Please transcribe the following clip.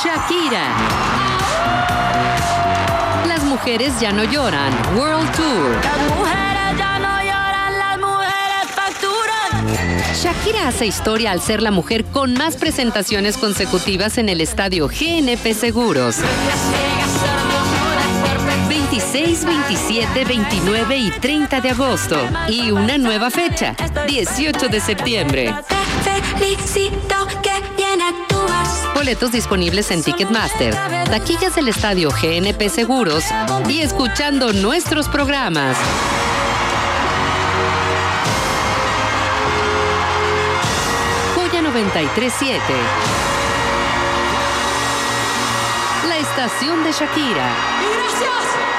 Shakira. Las mujeres ya no lloran. World Tour. Las mujeres ya no lloran, las mujeres facturan. Shakira hace historia al ser la mujer con más presentaciones consecutivas en el estadio GNP Seguros. 26, 27, 29 y 30 de agosto. Y una nueva fecha, 18 de septiembre. Felicito que bien actúas. Boletos disponibles en Ticketmaster, taquillas del estadio GNP Seguros y escuchando nuestros programas. Joya 93.7. La estación de Shakira. ¡Gracias!